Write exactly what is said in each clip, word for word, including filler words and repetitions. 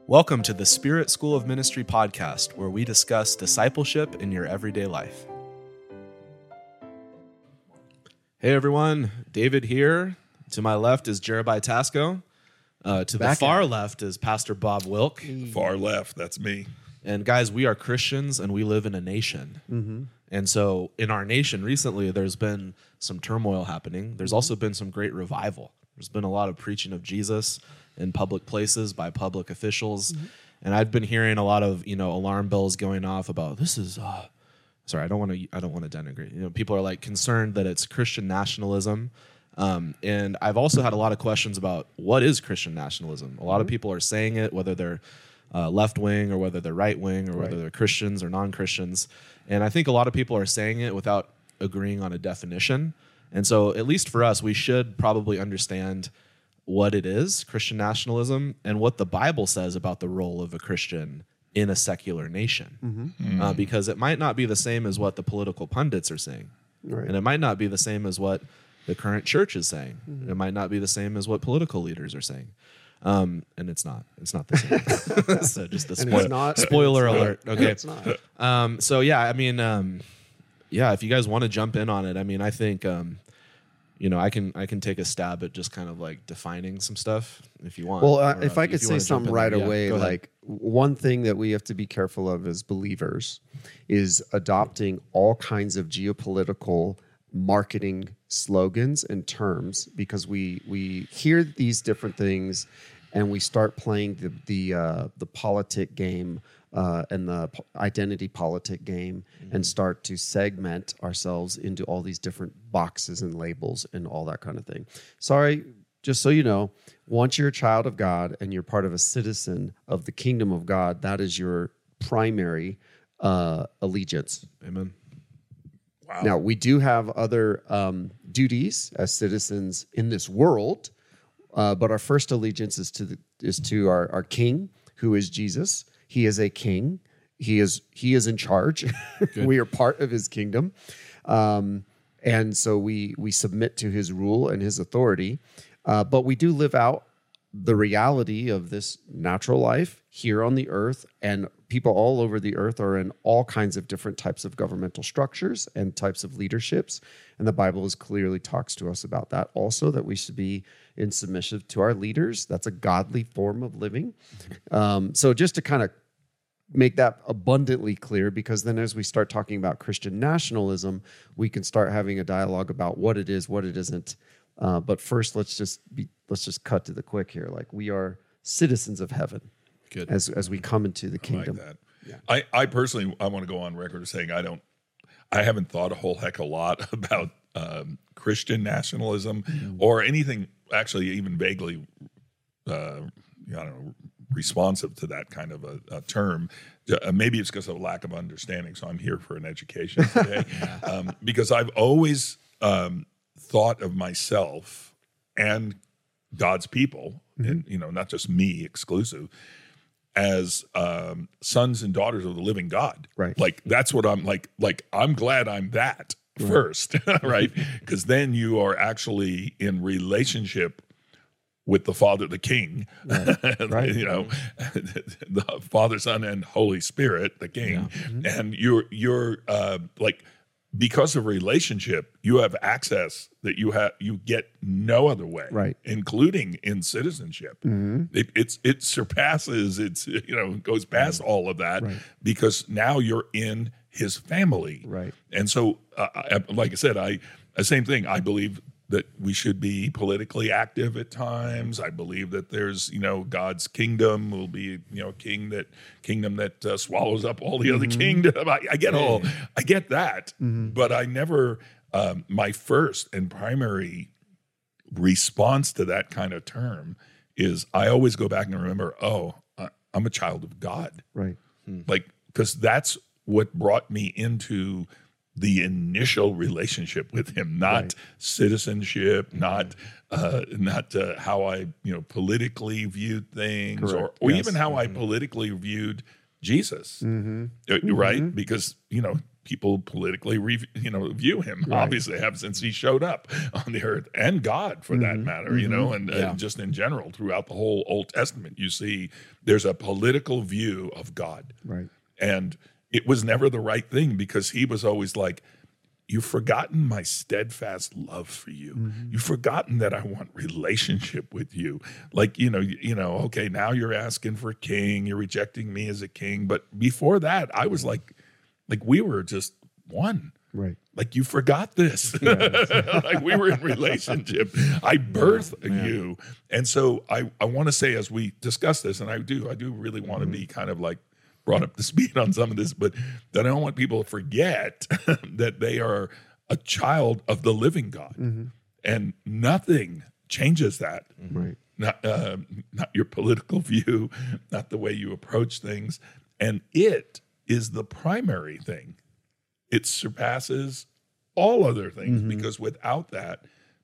Welcome to the Spirit School of Ministry podcast, where we discuss discipleship in your everyday life. Hey everyone, David here. To my left is Jeremiah Tasco. Uh, to Back the far at. left is Pastor Bob Wilk. Far left, that's me. And guys, we are Christians and we live in a nation. Mm-hmm. And so in our nation recently, there's been some turmoil happening. There's also been some great revival. There's been a lot of preaching of Jesus in public places by public officials. Mm-hmm. And I've been hearing a lot of, you know, alarm bells going off about this is, uh, sorry, I don't want to, I don't want to denigrate. You know, people are like concerned that it's Christian nationalism. Um, and I've also had a lot of questions about what is Christian nationalism. A lot mm-hmm. of people are saying it, whether they're uh, left wing or whether they're right wing or whether right. they're Christians or non-Christians. And I think a lot of people are saying it without agreeing on a definition. And so at least for us, we should probably understand what it is, Christian nationalism, and what the Bible says about the role of a Christian in a secular nation. Mm-hmm. Mm. Uh, because it might not be the same as what the political pundits are saying. Right. And it might not be the same as what the current church is saying. Mm-hmm. It might not be the same as what political leaders are saying. Um, and it's not. It's not the same. So just a spo- not, spoiler alert. Not. Okay. It's not. Um, so yeah, I mean, um, yeah, if you guys want to jump in on it, I mean, I think, um, you know, I can I can take a stab at just kind of like defining some stuff if you want. Well, uh, if I could say something right away, like one thing that we have to be careful of as believers is adopting all kinds of geopolitical marketing slogans and terms, because we we hear these different things and we start playing the the uh, the politic game uh, and the p- identity politic game mm-hmm. and start to segment ourselves into all these different boxes and labels and all that kind of thing. Sorry, just so you know, once you're a child of God and you're part of a citizen of the kingdom of God, that is your primary uh, allegiance. Amen. Wow. Now, we do have other um, duties as citizens in this world, uh, but our first allegiance is to the, is to our, our King, who is Jesus. He is a king. He is he is in charge. We are part of his kingdom, um, and so we we submit to his rule and his authority. Uh, but we do live out the reality of this natural life here on the earth, and people all over the earth are in all kinds of different types of governmental structures and types of leaderships. And the Bible is clearly talks to us about that also, that we should be in submission to our leaders. That's a godly form of living. Um, so just to kind of make that abundantly clear, because then as we start talking about Christian nationalism, we can start having a dialogue about what it is, what it isn't. Uh, but first, let's just be let's just cut to the quick here. Like, we are citizens of heaven. Good. As as we come into the kingdom. I like that. Yeah. I, I personally, I want to go on record as saying I don't, I haven't thought a whole heck of a lot about um, Christian nationalism mm. or anything actually even vaguely, uh, I don't know, responsive to that kind of a, a term. Uh, maybe it's because of a lack of understanding. So I'm here for an education today, um, because I've always um, thought of myself and God's people, mm-hmm. and you know, not just me exclusive, as um, sons and daughters of the living God. Right. Like, that's what I'm like, like, I'm glad I'm that right. first, right? Because then you are actually in relationship with the Father, the King, right. right. you know, the Father, Son, and Holy Spirit, the King. Yeah. Mm-hmm. And you're, you're uh, like, because of relationship, you have access that you have you get no other way, right? Including in citizenship. Mm-hmm. It, it's it surpasses it's you know goes past right. all of that right. because now you're in His family, right? And so, uh, I, like I said, I the same thing. I believe that we should be politically active at times. I believe that there's, you know, God's kingdom will be, you know, king that kingdom that uh, swallows up all the mm-hmm. other kingdom. I, I get all, I get that, mm-hmm. but I never. Um, my first and primary response to that kind of term is I always go back and remember, oh, I, I'm a child of God, right? Hmm. Like, because that's what brought me into the initial relationship with him, not right. citizenship, mm-hmm. not uh, not uh, how I you know politically viewed things, Correct. or, or yes. even how mm-hmm. I politically viewed Jesus, mm-hmm. Uh, right? Mm-hmm. Because you know people politically, re, you know, view him. Right. Obviously, have since he showed up on the earth, and God, for mm-hmm. that matter. Mm-hmm. You know, and yeah. uh, just in general, throughout the whole Old Testament, you see there's a political view of God, right? And it was never the right thing because he was always like, "You've forgotten my steadfast love for you. Mm-hmm. You've forgotten that I want relationship with you. Like, you know, you, you know, okay, now you're asking for a king. You're rejecting me as a king. But before that, I was like, like we were just one. Right. Like you forgot this. Yeah. Like we were in relationship. I birthed yeah. you. And so I, I want to say as we discuss this, and I do, I do really want to mm-hmm. be kind of like, brought up to speed on some of this, but that I don't want people to forget that they are a child of the living God, mm-hmm. and nothing changes that. Right. Not uh, not your political view, not the way you approach things, and it is the primary thing. It surpasses all other things mm-hmm. because without that,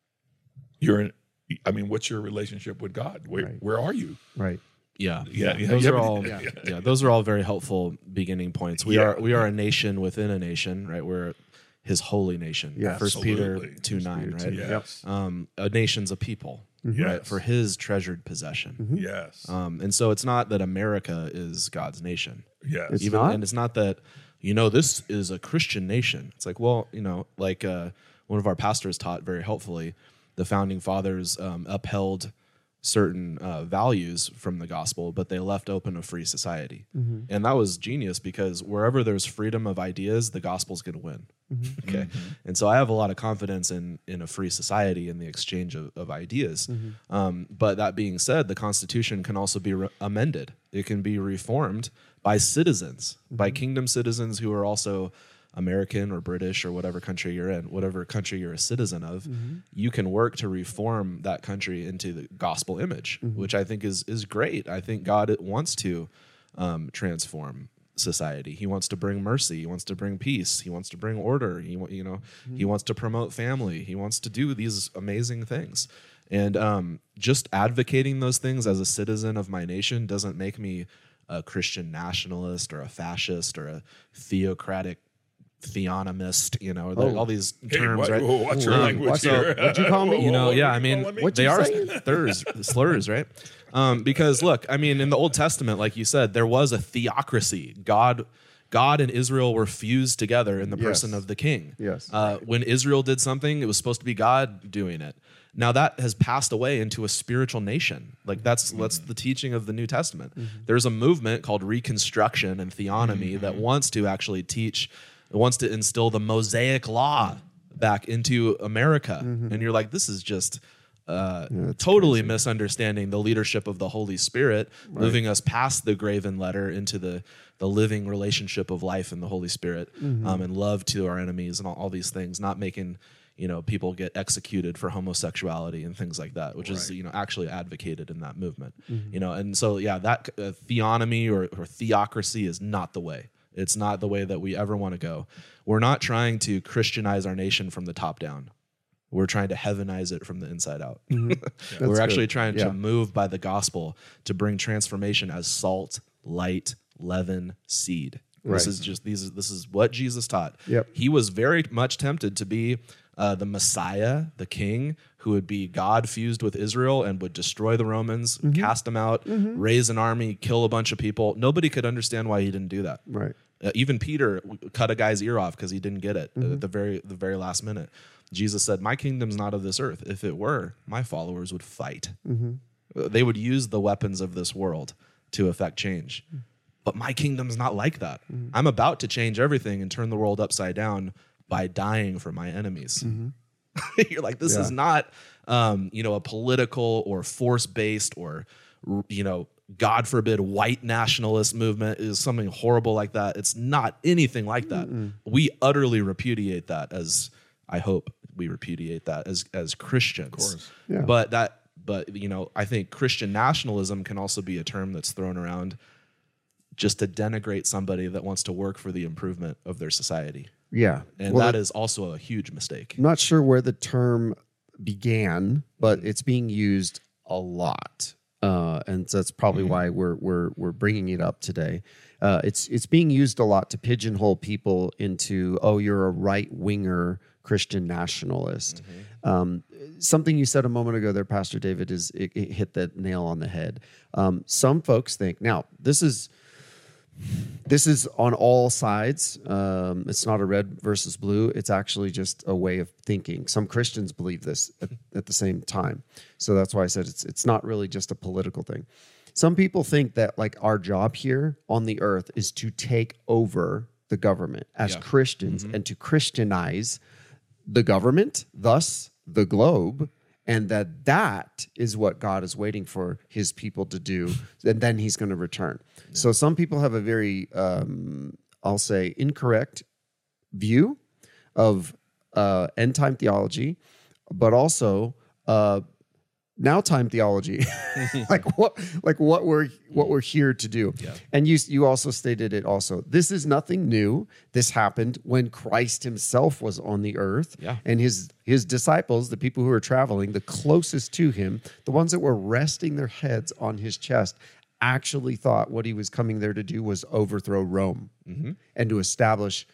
you're. In, I mean, what's your relationship with God? Where right. where are you? Right. Yeah, yeah, yeah. Those yeah, are all yeah. yeah. yeah, those are all very helpful beginning points. We yeah. are we are a nation within a nation, right? We're His holy nation. Yes. First Peter Absolutely. two nine, right? Yes. Um, a nation's a people, Yes. right? For His treasured possession. Mm-hmm. Yes. Um, and so it's not that America is God's nation. Yes. It's Even, not? and it's not that, you know, this is a Christian nation. It's like, well, you know, like uh, one of our pastors taught very helpfully, the founding fathers um, upheld certain uh, values from the gospel, but they left open a free society. Mm-hmm. And that was genius because wherever there's freedom of ideas, the gospel's going to win. Mm-hmm. Okay. Mm-hmm. And so I have a lot of confidence in in a free society and the exchange of, of ideas. Mm-hmm. Um, but that being said, the Constitution can also be re- amended. It can be reformed by citizens, mm-hmm. by kingdom citizens who are also American or British or whatever country you're in, whatever country you're a citizen of, mm-hmm. you can work to reform that country into the gospel image, mm-hmm. which I think is is great. I think God wants to um, transform society. He wants to bring mercy. He wants to bring peace. He wants to bring order. He you know mm-hmm. he wants to promote family. He wants to do these amazing things. And um, just advocating those things as a citizen of my nation doesn't make me a Christian nationalist or a fascist or a theocratic theonomist, you know, oh. all these Hey, terms, what, right? whoa, what's your um, language what's here? up? What'd you call me? You know, yeah, I What'd mean, you they are say? slurs, slurs, right? Um, because look, I mean, in the Old Testament, like you said, there was a theocracy. God, God and Israel were fused together in the person Yes. of the king. Yes. Uh, when Israel did something, it was supposed to be God doing it. Now that has passed away into a spiritual nation. Like that's mm-hmm. that's the teaching of the New Testament. Mm-hmm. There's a movement called Reconstruction and Theonomy mm-hmm. that wants to actually teach. It wants to instill the Mosaic law back into America. Mm-hmm. And you're like, this is just uh, yeah, totally crazy. Misunderstanding the leadership of the Holy Spirit, right. moving us past the graven letter into the, the living relationship of life in the Holy Spirit, mm-hmm. um, and love to our enemies and all, all these things, not making you know people get executed for homosexuality and things like that, which right. is you know actually advocated in that movement. Mm-hmm. You know, and so yeah, that uh, theonomy or, or theocracy is not the way. It's not the way that we ever want to go. We're not trying to Christianize our nation from the top down. We're trying to heavenize it from the inside out. Mm-hmm. Yeah. We're actually good. trying yeah. to move by the gospel to bring transformation as salt, light, leaven, seed. Right. This is just these. This is what Jesus taught. Yep. He was very much tempted to be uh, the Messiah, the King, who would be God fused with Israel and would destroy the Romans, mm-hmm. cast them out, mm-hmm. raise an army, kill a bunch of people. Nobody could understand why he didn't do that. Right. Uh, even Peter cut a guy's ear off because he didn't get it mm-hmm. at the very the very last minute. Jesus said, "My kingdom's not of this earth. If it were, my followers would fight. Mm-hmm. They would use the weapons of this world to effect change. Mm-hmm. But my kingdom's not like that. Mm-hmm. I'm about to change everything and turn the world upside down by dying for my enemies." Mm-hmm. You're like, this yeah. is not, um, you know, a political or force-based or, you know, God forbid, white nationalist movement is something horrible like that. It's not anything like that. Mm-mm. We utterly repudiate that as, I hope we repudiate that as as Christians. Of course. Yeah. But that, but you know, I think Christian nationalism can also be a term that's thrown around just to denigrate somebody that wants to work for the improvement of their society. Yeah. And well, that is also a huge mistake. I'm not sure where the term began, but it's being used a lot. uh, and so that's probably Mm-hmm. why we're we're we're bringing it up today. Uh, it's it's being used a lot to pigeonhole people into, oh, you're a right winger Christian nationalist. Mm-hmm. Um, something you said a moment ago there, Pastor David, is it, it hit that nail on the head. Um, some folks think now this is. This is on all sides. Um, it's not a red versus blue. It's actually just a way of thinking. Some Christians believe this at, at the same time. So that's why I said it's it's not really just a political thing. Some people think that like our job here on the earth is to take over the government as Yeah. Christians and to Christianize the government, thus the globe, and that that is what God is waiting for his people to do, and then he's going to return. Yeah. So some people have a very, um, I'll say, incorrect view of uh, end time theology, but also uh, now time theology, like what, like what we're what we're here to do. Yeah. And you you also stated it also. This is nothing new. This happened when Christ himself was on the earth, Yeah. and his his disciples, the people who were traveling, the closest to him, the ones that were resting their heads on his chest, actually thought what he was coming there to do was overthrow Rome Mm-hmm. and to establish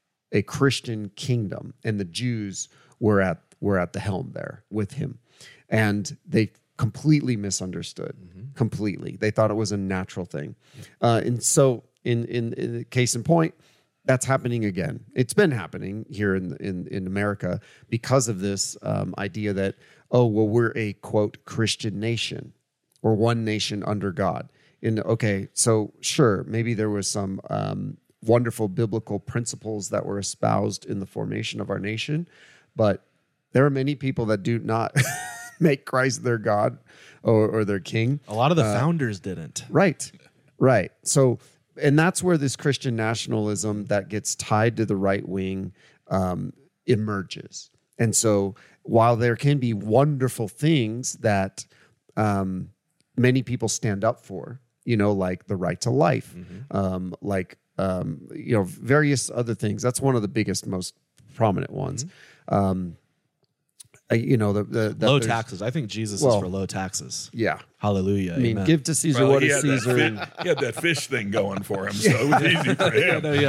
a Christian kingdom. And the Jews were at were at the helm there with him. And they completely misunderstood, Mm-hmm. completely. They thought it was a natural thing. Uh, and so in, in, in case in point, that's happening again. It's been happening here in, in, in America because of this um, idea that, oh, well, we're a, quote, Christian nation or one nation under God. And okay, so sure, maybe there was some um, wonderful biblical principles that were espoused in the formation of our nation, but there are many people that do not make Christ their God or, or their king. A lot of the founders didn't. Right, right. So, and that's where this Christian nationalism that gets tied to the right wing um, emerges. And so, while there can be wonderful things that um, many people stand up for, you know, like the right to life, Mm-hmm. um, like um, you know, various other things. That's one of the biggest, most prominent ones. Mm-hmm. Um, uh, you know, the, the that Low there's- taxes. I think Jesus Well, is for low taxes. Yeah, Hallelujah. I mean, Amen. give to Caesar Well, what he is had that Caesar. fi- and- he had that fish thing going for him, so it was easy for him. No,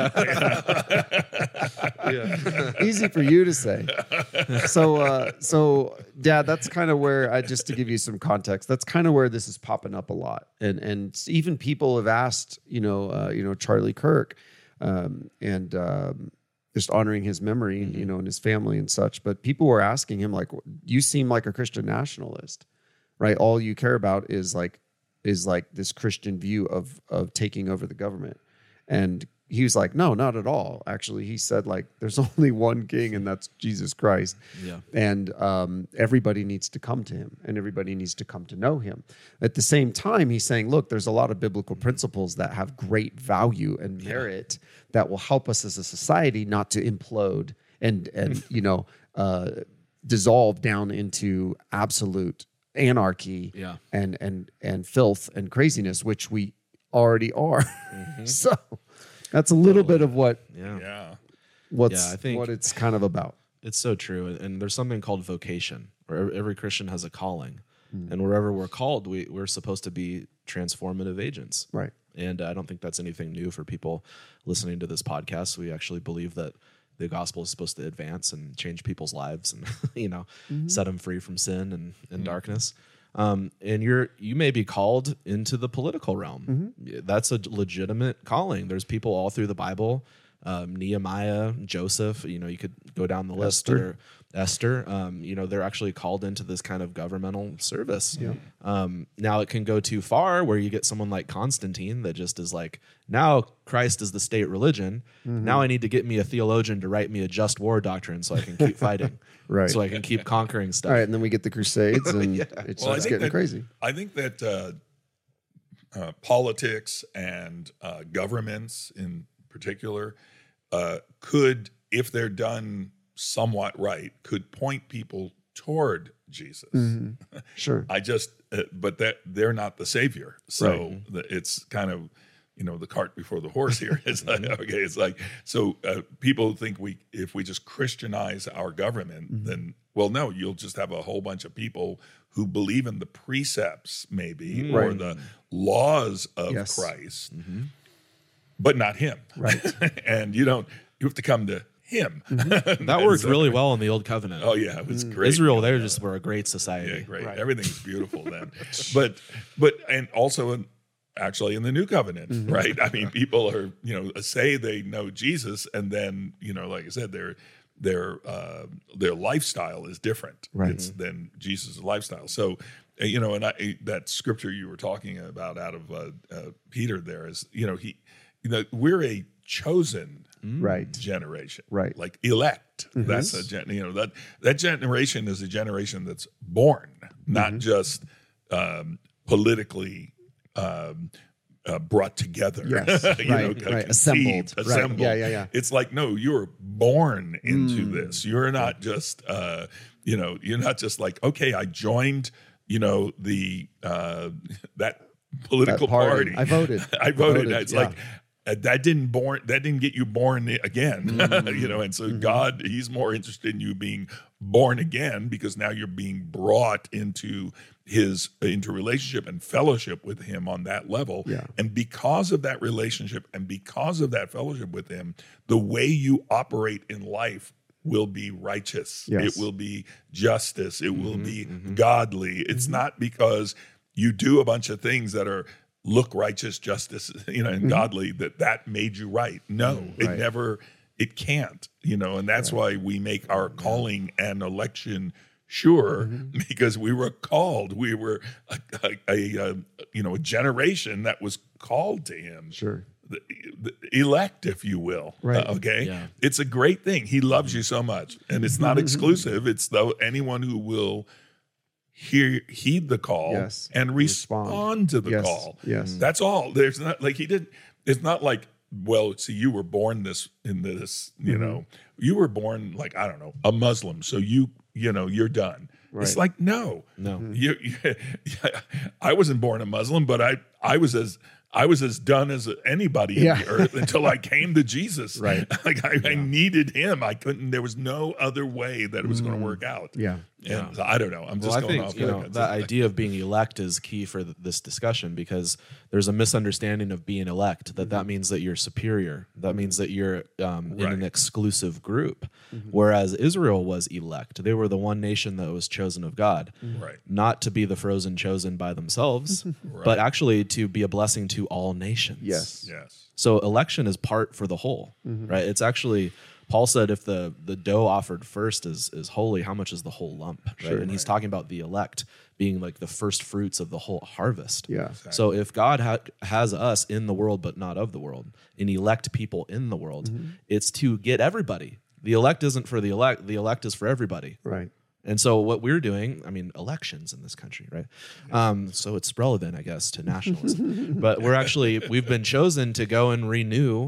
yeah. yeah. Easy for you to say. So, uh, so, Dad, that's kind of where I just to give you some context. That's kind of where this is popping up a lot, and and even people have asked, you know, uh, you know, Charlie Kirk, um, and um, just honoring his memory, Mm-hmm. you know, and his family and such. But people were asking him, like, you seem like a Christian nationalist, right? All you care about is like is like this Christian view of of taking over the government, and he was like, no, not at all. Actually, he said, like, there's only one king, and that's Jesus Christ. Yeah. And um, everybody needs to come to him, and everybody needs to come to know him. At the same time, he's saying, look, there's a lot of biblical principles that have great value and merit that will help us as a society not to implode and, and you know, uh, dissolve down into absolute anarchy Yeah. and, and, and filth and craziness, which we already are. So that's a little bit of what Yeah. Yeah. what's Yeah, I think- what it's kind of about. It's so true. And there's something called vocation, where every Christian has a calling. Hmm. And wherever we're called, we, we're supposed to be transformative agents. Right. And I don't think that's anything new for people listening to this podcast. We actually believe that the gospel is supposed to advance and change people's lives and, you know, set them free from sin and, and darkness. Um, and you're you may be called into the political realm. That's a legitimate calling. There's people all through the Bible, um, Nehemiah, Joseph. You know, you could go down the list. Esther. That are, Esther. Um, you know, they're actually called into this kind of governmental service. Um, now it can go too far, where you get someone like Constantine that just is like, now Christ is the state religion. Now I need to get me a theologian to write me a just war doctrine so I can keep fighting. Right. So I can keep conquering stuff. All right, and then we get the Crusades, and it Well, I starts think getting that, crazy. I think that uh, uh, politics and uh, governments in particular uh, could, if they're done somewhat right, could point people toward Jesus. Sure. I just, uh, but that they're not the savior. So the, it's kind of you know, the cart before the horse here. It's like, okay, it's like, so uh, people think we, if we just Christianize our government, mm-hmm. then, well, no, you'll just have a whole bunch of people who believe in the precepts, maybe, mm-hmm. or the laws of yes. Christ, mm-hmm. but not him. Right. And you don't, you have to come to him. Mm-hmm. That worked so, really well in the Old Covenant. Oh yeah, it was great. Israel, they just were a great society. Yeah, great. Right. Everything's beautiful then. But, but, and also in, actually in the New Covenant, mm-hmm. right? I mean, people are, you know, say they know Jesus, and then, you know, like I said, their their uh, their lifestyle is different. Right. It's than Jesus' lifestyle. So, you know, and I, that scripture you were talking about out of uh, uh, Peter there is, you know, he, you know, we're a chosen right generation, right? Like elect. Mm-hmm. That's a gen, you know that that generation is a generation that's born, not mm-hmm. just um, politically. Um, uh, brought together, yes, you right, know, right. assembled, assembled. Right. Yeah, yeah, yeah. It's like, no, you were born into mm. this. You're not just, uh, you know, you're not just like, okay, I joined, you know, the uh, that political that party. party. I voted. I voted. voted. It's yeah. like. Uh, that didn't born. That didn't get you born again, mm. you know. And so mm-hmm. God, He's more interested in you being born again because now you're being brought into His into relationship and fellowship with Him on that level. Yeah. And because of that relationship and because of that fellowship with Him, the way you operate in life will be righteous. Yes. It will be justice. It will mm-hmm. be mm-hmm. godly. It's mm-hmm. not because you do a bunch of things that are look righteous, justice, you know, and mm-hmm. godly, that that made you right. No, mm, it right. never, it can't, you know, and that's right. why we make our calling and election sure, mm-hmm. because we were called. We were a, a, a, a, you know, a generation that was called to Him. Sure. The, the elect, if you will. Right. Uh, okay. Yeah. It's a great thing. He loves you so much, and it's not exclusive. It's though anyone who will hear heed the call yes. and respond, respond to the yes. call. Yes. That's all. There's not like he did. It's not like, well, see, you were born this in this, you mm-hmm. know, you were born like, I don't know, a Muslim. So you, you know, you're done. Right. It's like, no, no, mm-hmm. you, you, I wasn't born a Muslim, but I, I was as, I was as done as anybody yeah. on the earth until I came to Jesus. Right. Like I, yeah. I needed Him. I couldn't, there was no other way that it was mm. going to work out. Yeah. And yeah. so I don't know. I'm just well, I going think, off. You know, that idea of being elect is key for th- this discussion because there's a misunderstanding of being elect that mm-hmm. that means that you're superior. That means that you're um, in right. an exclusive group. Mm-hmm. Whereas Israel was elect. They were the one nation that was chosen of God. Right. Not to be the frozen chosen by themselves, right. but actually to be a blessing to all nations. Yes. Yes. So election is part for the whole, mm-hmm. right? It's actually, Paul said, if the, the dough offered first is is holy, how much is the whole lump, right? Sure, and he's right. talking about the elect being like the first fruits of the whole harvest. Yeah. Exactly. So if God ha- has us in the world but not of the world, and elect people in the world, mm-hmm. it's to get everybody. The elect isn't for the elect. The elect is for everybody. Right. And so what we're doing, I mean, elections in this country, right? Um, so it's relevant, I guess, to nationalism. But we're actually, we've been chosen to go and renew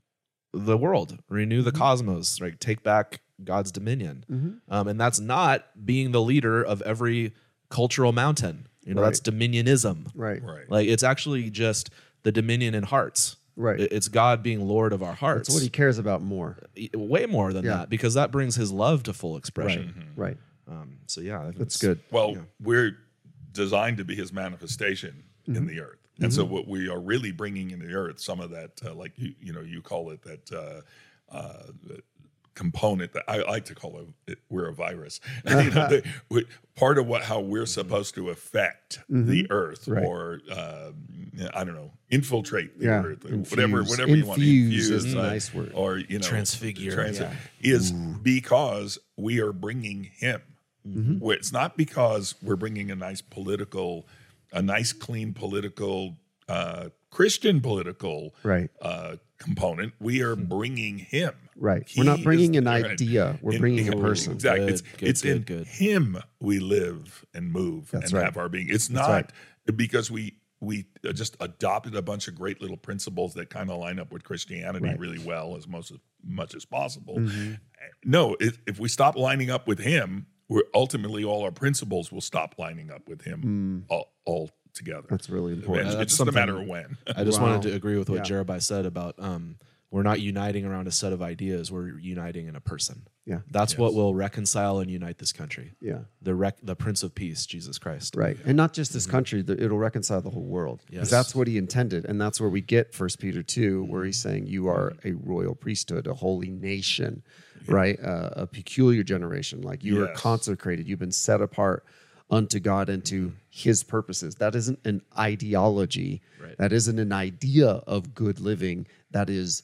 the world, renew the mm-hmm. cosmos, right? Take back God's dominion. Mm-hmm. Um, and that's not being the leader of every cultural mountain. You know, right. that's dominionism. Right. Right. Like it's actually just the dominion in hearts. Right. It's God being Lord of our hearts. That's what He cares about more. Way more than yeah. that, because that brings His love to full expression. Right. Mm-hmm. Right. Um, so yeah, I think That's it's good. Well, yeah. we're designed to be His manifestation mm-hmm. in the earth, and mm-hmm. so what we are really bringing in the earth, some of that, uh, like you, you know, you call it that uh, uh, component that I like to call it. We're a virus. you know, they, we, part of what how we're supposed to affect mm-hmm. the earth, right. or uh, I don't know, infiltrate the yeah. earth, infuse. whatever, whatever infuse you want to infuse. is a uh, nice word. Or you know, transfigure trans- yeah. is Ooh. because we are bringing Him. Mm-hmm. It's not because we're bringing a nice political, a nice clean political, uh, Christian political right. uh, component. We are bringing Him. Right. He we're not bringing is, an idea. We're in, bringing in, a person. Exactly. Good, it's good, it's good, in good. Him we live and move That's and right. have our being. It's That's not right. because we we just adopted a bunch of great little principles that kind of line up with Christianity Right. really well as most much as possible. Mm-hmm. No, if, if we stop lining up with Him, we're ultimately all our principles will stop lining up with Him Mm. all, all together. That's really important. It's, Uh, it's that's just a matter of something- when. I just Wow. wanted to agree with what Yeah. Jeremiah said about um, we're not uniting around a set of ideas. We're uniting in a person. Yeah. That's Yes. what will reconcile and unite this country. Yeah. The rec- the Prince of Peace, Jesus Christ. Right. And not just this country, the, it'll reconcile the whole world. Because Yes. that's what he intended. And that's where we get First Peter two, where he's saying you are a royal priesthood, a holy nation, right? Uh, a peculiar generation. Like you are Yes. consecrated. You've been set apart unto God and to his purposes. That isn't an ideology. Right. That isn't an idea of good living. That is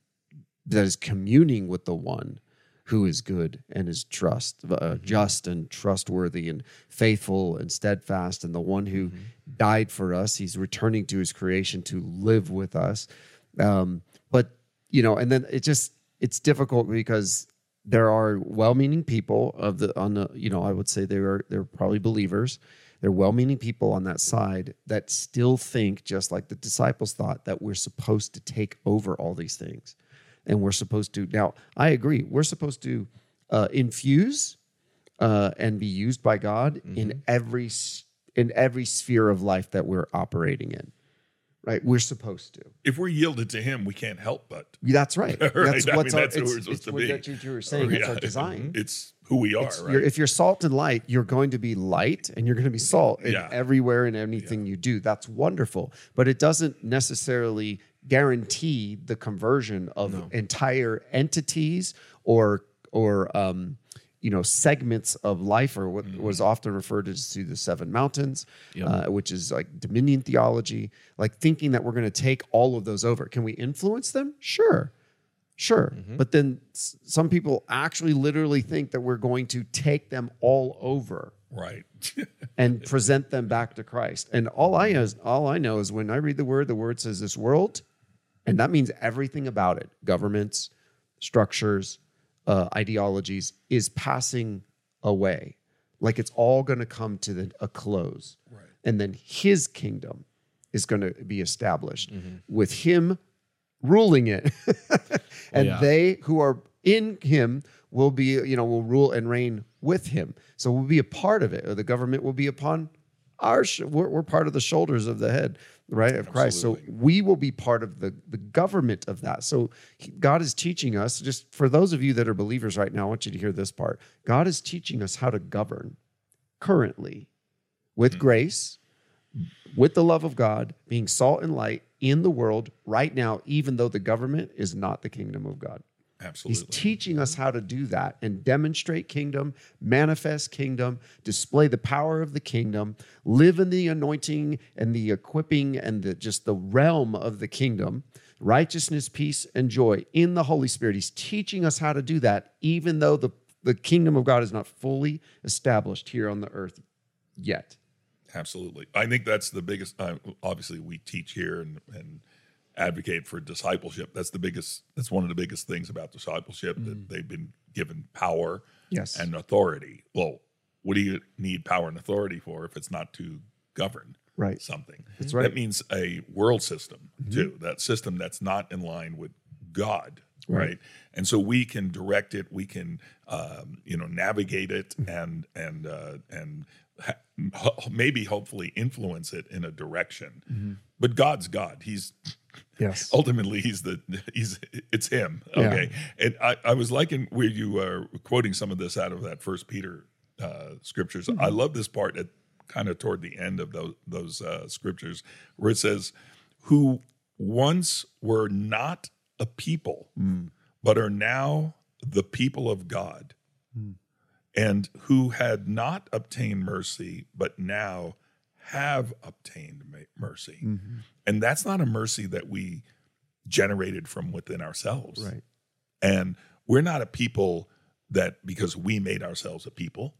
that is communing with the one who is good and is trust, uh, just and trustworthy and faithful and steadfast, and the one who died for us. He's returning to his creation to live with us. Um, but you know, and then it just it's difficult because there are well-meaning people of the on the you know I would say they are they're probably believers. They're well-meaning people on that side that still think, just like the disciples thought, that we're supposed to take over all these things. And we're supposed to, now I agree, we're supposed to uh, infuse uh, and be used by God mm-hmm. in every in every sphere of life that we're operating in, right? We're supposed to. If we're yielded to him, we can't help but. That's right. right? That's I what's mean, our, that's who it's, we're supposed it's to what be. that you, you were saying, Or, it's our yeah, design. It's who we are, It's- right? you're- if you're salt and light, you're going to be light and you're going to be salt in Yeah. everywhere and anything you do. That's wonderful. But it doesn't necessarily guarantee the conversion of No. entire entities or or um, you know segments of life, or what was often referred to as to the seven mountains, Yep. uh, which is like dominion theology, like thinking that we're going to take all of those over. Can we influence them? Sure. Sure. But then s- some people actually literally think that we're going to take them all over Right. and present them back to Christ. And all I know is, all I know is when I read the word, the word says this world, and that means everything about it, governments, structures, uh, ideologies, is passing away. Like it's all going to come to the, a close. Right. And then his kingdom is going to be established with him ruling it. and yeah. they who are in him will be, you know, will rule and reign with him. So we'll be a part of it, or the government will be upon our, sh- we're, we're part of the shoulders of the head, right, of Christ. So Absolutely. we will be part of the, the government of that. So he- God is teaching us, just for those of you that are believers right now, I want you to hear this part. God is teaching us how to govern currently with grace, with the love of God, being salt and light in the world right now, even though the government is not the kingdom of God. Absolutely. He's teaching us how to do that and demonstrate kingdom, manifest kingdom, display the power of the kingdom, live in the anointing and the equipping and the just the realm of the kingdom, righteousness, peace, and joy in the Holy Spirit. He's teaching us how to do that, even though the, the kingdom of God is not fully established here on the earth yet. Absolutely. I think that's the biggest, uh, obviously we teach here and, and advocate for discipleship. That's the biggest, that's one of the biggest things about discipleship, Mm. that they've been given power Yes. and authority. Well, what do you need power and authority for if it's not to govern Right. something? That's right. That means a world system too, that system that's not in line with God. Right. Right. And so we can direct it, we can, um, you know, navigate it and, and, uh, and ha- ho- maybe hopefully influence it in a direction. But God's God. He's, Yes. ultimately he's the he's it's him. Yeah. Okay. And I, I was liking where you are quoting some of this out of that First Peter uh, scriptures. I love this part at kind of toward the end of those those uh, scriptures where it says, "Who once were not a people, but are now the people of God, and who had not obtained mercy, but now have obtained ma- mercy." And that's not a mercy that we generated from within ourselves. Right. And we're not a people that because we made ourselves a people.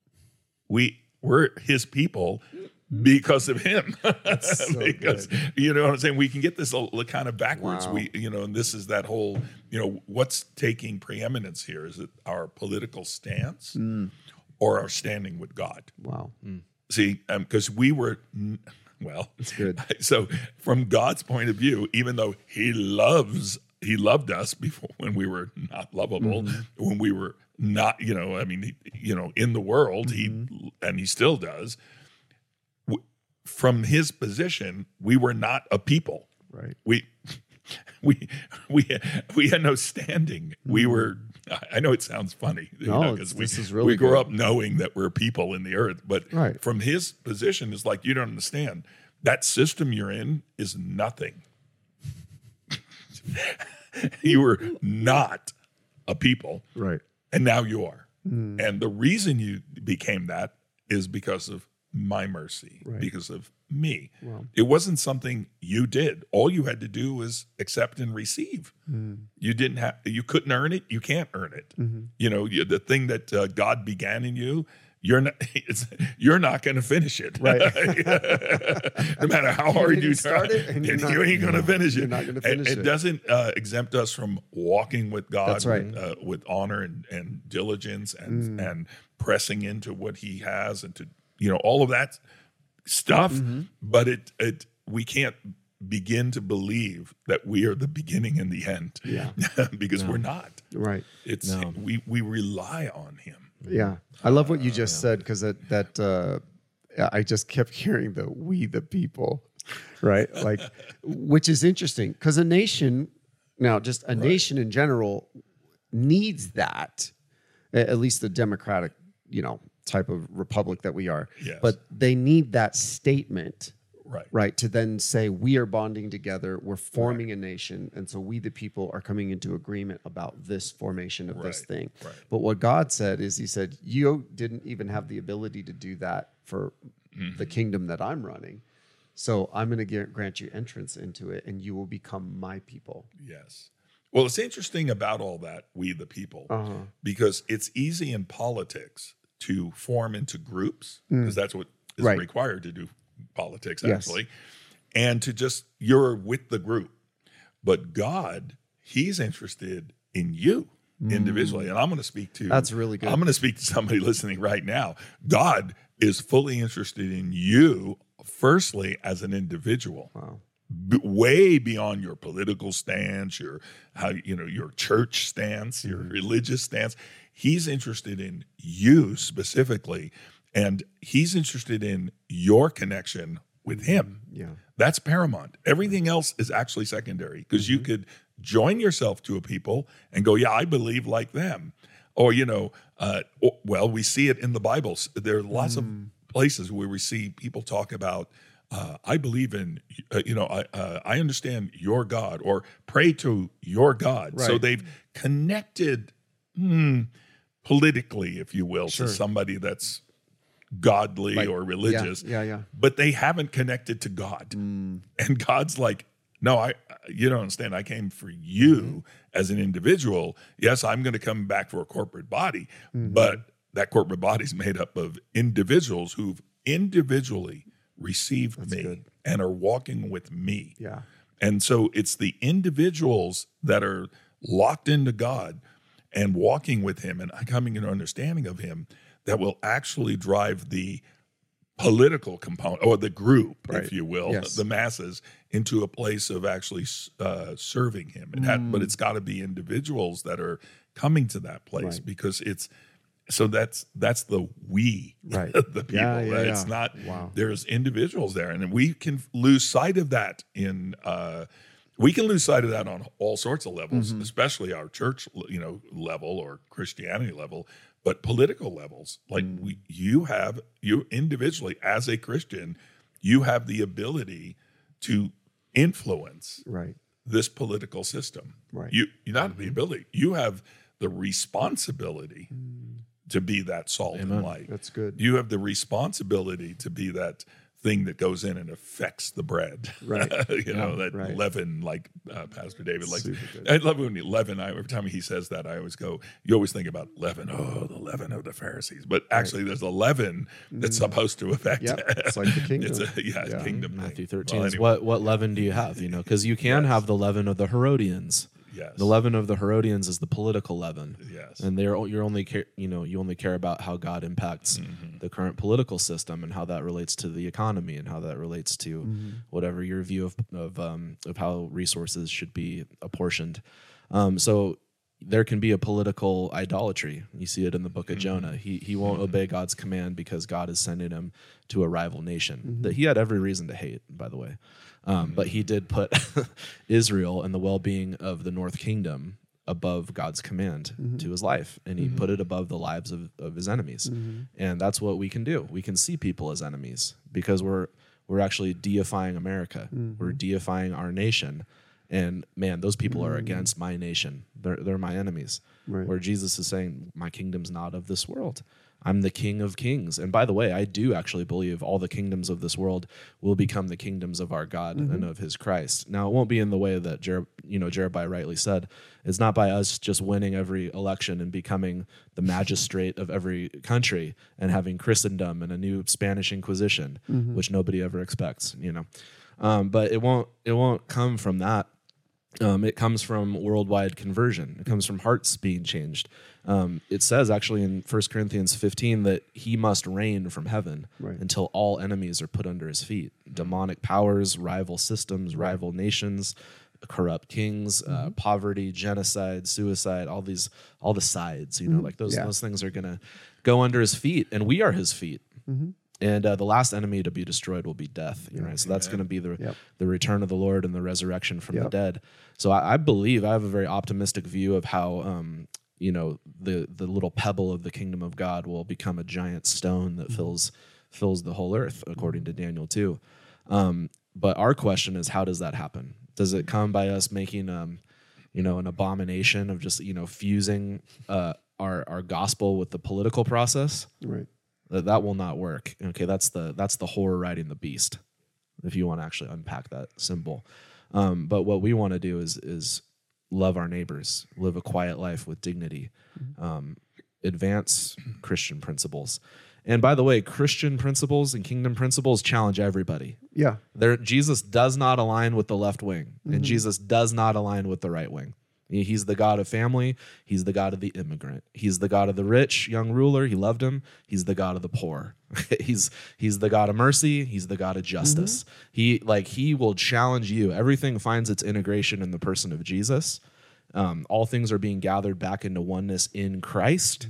We we're his people because of him. so because good. you know what I'm saying? We can get this a, a kind of backwards. Wow. We you know, and this is that whole, you know, what's taking preeminence here? Is it our political stance or our standing with God? Wow. See, because we were, well, That's good. So from God's point of view, even though He loves, He loved us before when we were not lovable, when we were not, you know, I mean, he, you know, in the world, He and He still does. W- from his position, we were not a people. Right. We we we we had no standing. We were. I know it sounds funny, you No, know, it's- because we this is really we grew good. up knowing that we're people in the earth, but Right. from his position, it's like you don't understand. That system you're in is nothing. You were not a people, Right. and now you are. Hmm. And the reason you became that is because of my mercy, Right. because of me. Wow. It wasn't something you did. All you had to do was accept and receive. Hmm. You didn't have. You couldn't earn it. You can't earn it. Mm-hmm. You know, you, the thing that uh, God began in you. You're not. It's, you're not going to finish it. Right. No matter how hard didn't you start try, it, and you you're not- ain't going to finish it. You're not gonna It- finish it. it. doesn't uh, exempt us from walking with God. That's right. With, uh, with honor and, and diligence and Mm. and pressing into what He has and to you know all of that stuff. Mm-hmm. But it it we can't begin to believe that we are the beginning and the end. Yeah. because we're not. Right. It's No. we we rely on Him. Yeah, I love what you just said because that that uh, I just kept hearing the "we the people," right? Like, which is interesting because a nation now, just a nation in general, needs that. a- At least the democratic, you know, type of republic that we are. Yes. But they need that statement. Right. Right, to then say we are bonding together, we're forming a nation, and so we the people are coming into agreement about this formation of this Right, thing. right. But what God said is He said, you didn't even have the ability to do that for Mm-hmm. the kingdom that I'm running. So I'm going to grant you entrance into it, and you will become my people. Yes. Well, it's interesting about all that, we the people, Uh-huh. because it's easy in politics to form into groups, because that's what is Mm. Right. required to do politics, Yes. actually, and to just, you're with the group. But God, He's interested in you individually. And I'm going to speak to, Mm. That's really good. I'm going to speak to somebody listening right now. God is fully interested in you, firstly, as an individual. Wow. B- way beyond your political stance, your how you know your church stance, your religious stance. He's interested in you specifically, and he's interested in your connection with him. Yeah. That's paramount. Everything else is actually secondary because you could join yourself to a people and go, "Yeah, I believe like them," or you know, uh, or- well, we see it in the Bible. There are lots of places where we see people talk about. Uh, I believe in, uh, you know, I uh, I understand your God, or pray to your God. So Right. they've connected hmm, politically, if you will, Sure. to somebody that's godly Like, or religious. Yeah, yeah. But they haven't connected to God. And God's like, no, I you don't understand. I came for you as an individual. Yes, I'm going to come back for a corporate body, but that corporate body is made up of individuals who've individually received me good. and are walking with me. Yeah. And so it's the individuals that are locked into God and walking with him and coming into understanding of him that will actually drive the political component or the group, Right. if you will, Yes. the masses into a place of actually uh, serving him. It had, but it's got to be individuals that are coming to that place Right. because it's so that's that's the we, Right. the people. Yeah, yeah, It's yeah. not. Wow. There's individuals there, and we can lose sight of that in. Uh, we can lose sight of that on all sorts of levels, Mm-hmm. especially our church, you know, level or Christianity level, but political levels. Like Mm. we, you have you individually as a Christian, you have the ability to influence Right. this political system. Right. You you not the ability. You have the responsibility to be that salt and Amen. light. That's good. You have the responsibility to be that thing that goes in and affects the bread. Right. you know, that right. leaven, like uh, Pastor David likes. Super good. I love when he, leaven, I, every time he says that, I always go, you always think about leaven. Oh, the leaven of the Pharisees. But actually, there's a leaven that's supposed to affect. Yep. It's like the kingdom. It's a, yeah, it's Yeah. kingdom. Matthew thing. thirteen Well, is anyway, what what leaven do you have? You know, because you can Yes. have the leaven of the Herodians. Yes. The leaven of the Herodians is the political leaven. Yes. And they're you're only care, you know you only care about how God impacts Mm-hmm. the current political system and how that relates to the economy and how that relates to whatever your view of of um, of how resources should be apportioned. Um, so there can be a political idolatry. You see it in the book of Jonah. He he won't obey God's command because God is sending him to a rival nation mm-hmm. that he had every reason to hate, by the way. Um, mm-hmm. But he did put Israel and the well-being of the North Kingdom above God's command mm-hmm. to his life, and he mm-hmm. put it above the lives of, of his enemies. Mm-hmm. And that's what we can do. We can see people as enemies because we're we're actually deifying America. Mm-hmm. We're deifying our nation. And man, those people are against my nation. They're they're my enemies. Right. Where Jesus is saying, my kingdom's not of this world. I'm the King of kings. And by the way, I do actually believe all the kingdoms of this world will become the kingdoms of our God mm-hmm. and of his Christ. Now, it won't be in the way that Jer- you know Jeremiah rightly said. It's not by us just winning every election and becoming the magistrate of every country and having Christendom and a new Spanish Inquisition, mm-hmm. which nobody ever expects, you know. Um, but it won't it won't come from that. Um, it comes from worldwide conversion. It comes from hearts being changed. Um, it says actually in First Corinthians fifteen that he must reign from heaven right. until all enemies are put under his feet. Demonic powers, rival systems, right. rival nations, corrupt kings, mm-hmm. uh, poverty, genocide, suicide, all these, all the sides, you know, mm-hmm. like those, yeah. those things are going to go under his feet, and we are his feet. Mm-hmm. And uh, the last enemy to be destroyed will be death. You know, right? So that's going to be the yep. the return of the Lord and the resurrection from yep. the dead. So I, I believe I have a very optimistic view of how um, you know the the little pebble of the kingdom of God will become a giant stone that mm-hmm. fills fills the whole earth, according to Daniel two. Um, but our question is, how does that happen? Does it come by us making um, you know an abomination of just you know fusing uh, our our gospel with the political process? Right. That that will not work. Okay, that's the that's the whore riding the beast, if you want to actually unpack that symbol. Um, but what we want to do is is love our neighbors, live a quiet life with dignity, um, advance Christian principles. And by the way, Christian principles and kingdom principles challenge everybody. Yeah, there Jesus does not align with the left wing, mm-hmm. and Jesus does not align with the right wing. He's the God of family. He's the God of the immigrant. He's the God of the rich young ruler. He loved him. He's the God of the poor. he's he's the God of mercy. He's the God of justice. Mm-hmm. He like he will challenge you. Everything finds its integration in the person of Jesus. Um, all things are being gathered back into oneness in Christ.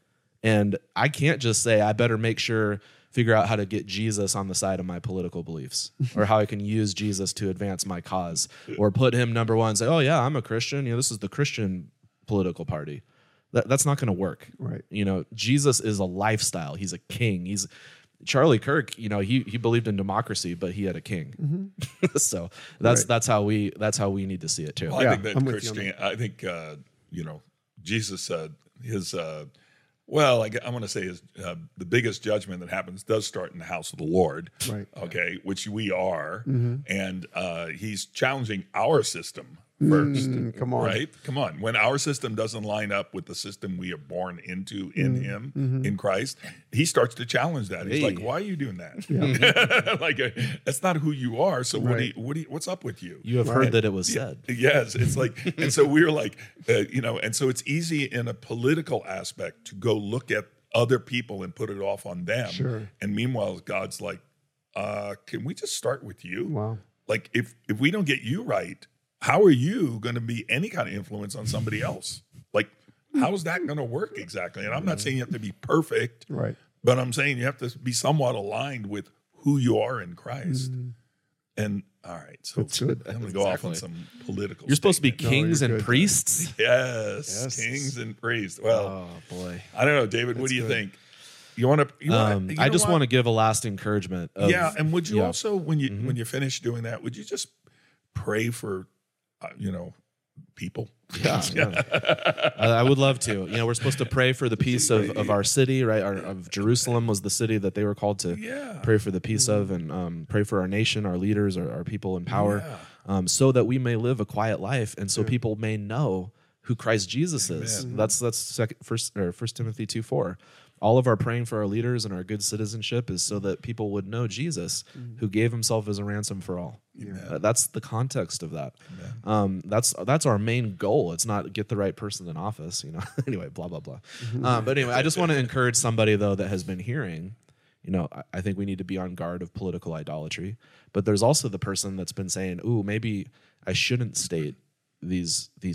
And I can't just say I better make sure. Figure out how to get Jesus on the side of my political beliefs, or how I can use Jesus to advance my cause, or put him number one and say, oh yeah, I'm a Christian. You know, this is the Christian political party. That, that's not going to work. Right. You know, Jesus is a lifestyle. He's a king. He's Charlie Kirk, you know, he he believed in democracy, but he had a king. Mm-hmm. so that's right. that's how we that's how we need to see it too. Well, I yeah, think that Christian, I think uh, you know, Jesus said his uh Well, I, I want to say is uh, the biggest judgment that happens does start in the house of the Lord, right? Okay, which we are, mm-hmm. and uh, he's challenging our system first. Mm, come on, right? Come on. When our system doesn't line up with the system we are born into in mm, Him, mm-hmm. in Christ, he starts to challenge that. He's hey. like, "Why are you doing that? Yeah. like, uh, that's not who you are. So right. what? Do you, what? Do you, what's up with you? You have right. heard that it was said. Yes, it's like, and so we're like, uh, you know, and so it's easy in a political aspect to go look at other people and put it off on them. Sure. And meanwhile, God's like, uh, "Can we just start with you? Wow. Like, if if we don't get you right." How are you going to be any kind of influence on somebody else? Like, how's that going to work exactly? And I'm not saying you have to be perfect, right? But I'm saying you have to be somewhat aligned with who you are in Christ. Mm. And all right, so That's good. I'm going to go exactly. off on some political. You're supposed statement. to be kings no, and good, priests. Yes, yes, kings and priests. Well, oh boy, I don't know, David. That's what do you good. think? You want to? Um, I just want to give a last encouragement. Of, yeah, and would you yeah. also, when you mm-hmm. when you finish doing that, would you just pray for? Uh, you know, people. Yeah, yeah. I, I would love to. You know, we're supposed to pray for the peace of, of our city, right? Our, of Jerusalem was the city that they were called to yeah. pray for the peace of, and um, pray for our nation, our leaders, our, our people in power, yeah. um, so that we may live a quiet life, and so yeah. people may know who Christ Jesus Amen. is. That's that's second, first or First Timothy two four. All of our praying for our leaders and our good citizenship is so that people would know Jesus, mm. who gave himself as a ransom for all. Uh, that's the context of that. Um, that's that's our main goal. It's not get the right person in office, you know. anyway, blah blah blah. Mm-hmm. Um, but anyway, I just want to encourage somebody though that has been hearing. You know, I, I think we need to be on guard of political idolatry. But there's also the person that's been saying, "Ooh, maybe I shouldn't state these these."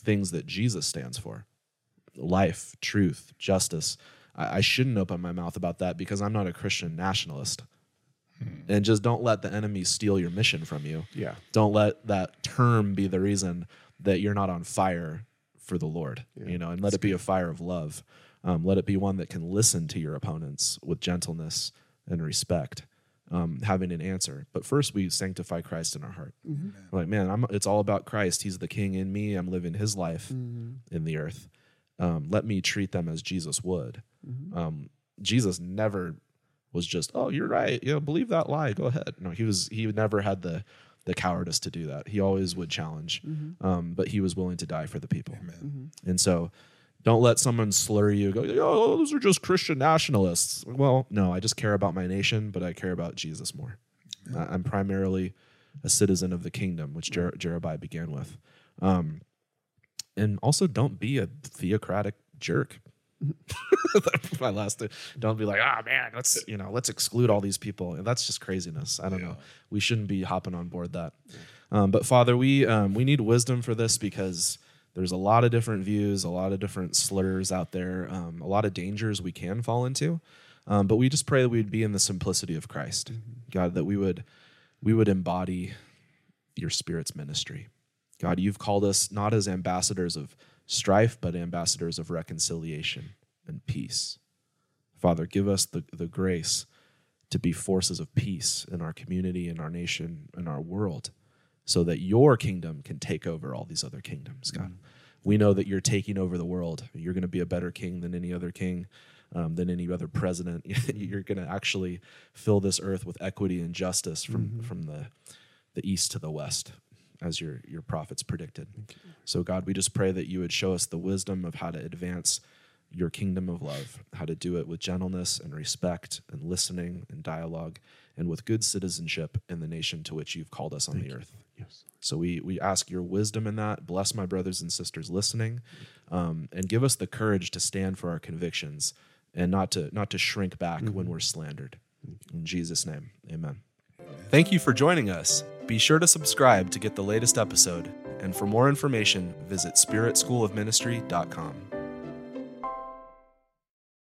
things that Jesus stands for: life, truth, justice. I, I shouldn't open my mouth about that because I'm not a Christian nationalist. And just don't let the enemy steal your mission from you. Yeah. Don't let that term be the reason that you're not on fire for the Lord, yeah. you know, and let That's it be good. a fire of love. Um, let it be one that can listen to your opponents with gentleness and respect, um, having an answer. But first, we sanctify Christ in our heart. Mm-hmm. Like, man, I'm, it's all about Christ. He's the king in me. I'm living his life mm-hmm. in the earth. Um, let me treat them as Jesus would. Mm-hmm. Um, Jesus never was just, oh, you're right. You know, believe that lie. Go ahead. No, he was. He never had the the cowardice to do that. He always would challenge, mm-hmm. um, but he was willing to die for the people. Mm-hmm. And so, don't let someone slur you. Go, oh, those are just Christian nationalists. Well, no, I just care about my nation, but I care about Jesus more. Yeah. I'm primarily a citizen of the kingdom, which Jer- Jeremiah began with. Um, and also, don't be a theocratic jerk. That's my last thing. Don't be like, ah, oh, man, let's you know, let's exclude all these people. And that's just craziness. I don't yeah. know. We shouldn't be hopping on board that. Yeah. Um, but Father, we um, we need wisdom for this because there's a lot of different views, a lot of different slurs out there, um, a lot of dangers we can fall into. Um, but we just pray that we'd be in the simplicity of Christ, mm-hmm. God, that we would we would embody your Spirit's ministry. God, you've called us not as ambassadors of strife, but ambassadors of reconciliation and peace. Father, give us the, the grace to be forces of peace in our community, in our nation, in our world, so that your kingdom can take over all these other kingdoms, God. Mm. We know that you're taking over the world. You're going to be a better king than any other king, um, than any other president. You're going to actually fill this earth with equity and justice from, mm-hmm. from the, the east to the west, as your, your prophets predicted. So, God, we just pray that you would show us the wisdom of how to advance your kingdom of love, how to do it with gentleness and respect and listening and dialogue and with good citizenship in the nation to which you've called us on Thank the you. earth. Yes. So we we ask your wisdom in that. Bless my brothers and sisters listening, um, and give us the courage to stand for our convictions and not to not to shrink back mm-hmm. when we're slandered. In Jesus' name, amen. Thank you for joining us. Be sure to subscribe to get the latest episode, and for more information, visit spirit school of ministry dot com.